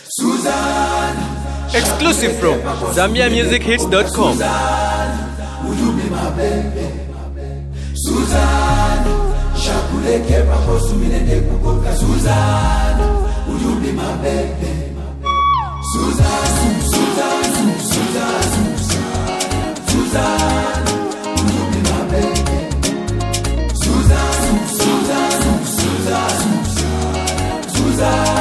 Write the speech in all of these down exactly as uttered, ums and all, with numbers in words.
Exclusive from Zambia Music Hits dot com. Would you be my baby? Suzanne, Shakuleke Papo Sumine de Kukoka. Suzanne, would you be my baby? Suzanne, Suzanne, Suzanne, Suzanne, would you be my baby? Suzanne, Suzanne, Suzanne, Suzanne.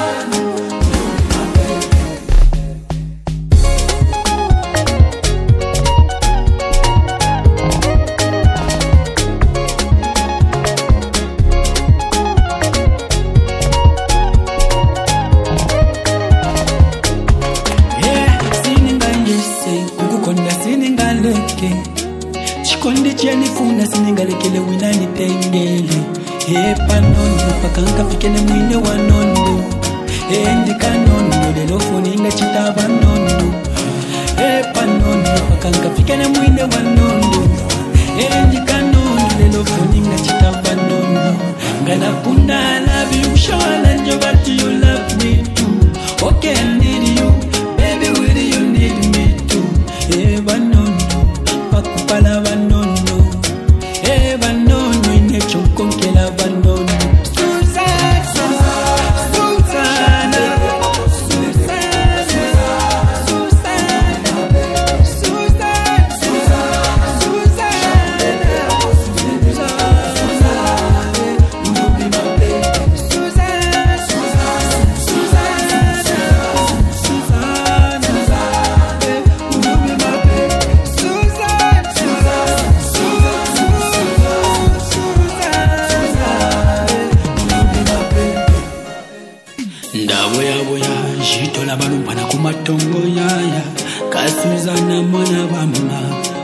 Chikonde chianifuna siningalekele wina nitengele. He panondo pakanka fikene mwine wanondo. He ndikanondo lelo funinga chitaba nondo. He panondo pakanka fikene mwine wanondo. He ndikanondo lelo funinga chitaba nondo. Ngana punda I love you, show I love you, but you love me too. Okay, I need you, baby, will you need me too? He wanondo pakupala vanono, eh vanono ine chokonkela vanono. Suzanne, Suzanne, Suzanne, Suzanne, jitola balumbana kumatongo yaya kasuzana mwana wa mama.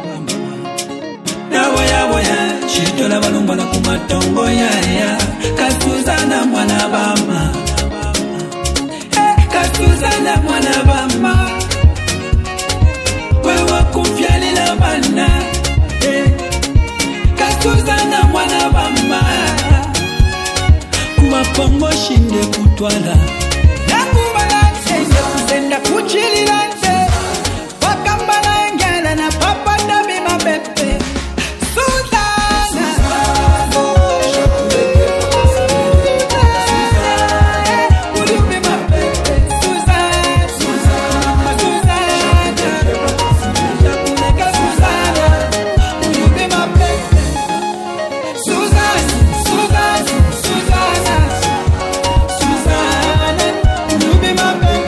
Dawa ya boya jitola balumbana kumatongo yaya kasuzana mwana wa mama. Eh kasuzana mwana wa mama. Wewe kumfiali la bana. Eh kasuzana mwana wa mama. Kumapongo shinde kutwala. Senda kuchililante wakambala engela na papa na bima bebe Suzanne would you be my baby? Suzanne, Suzanne, Suzanne, would you be my baby? Suzanne, Suzanne, Suzanne, Suzanne, would you be my baby?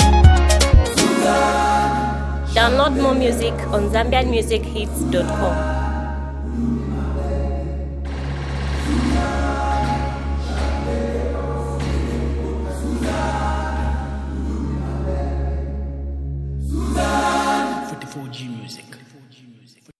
Download more music on Zambian Music Hits dot com.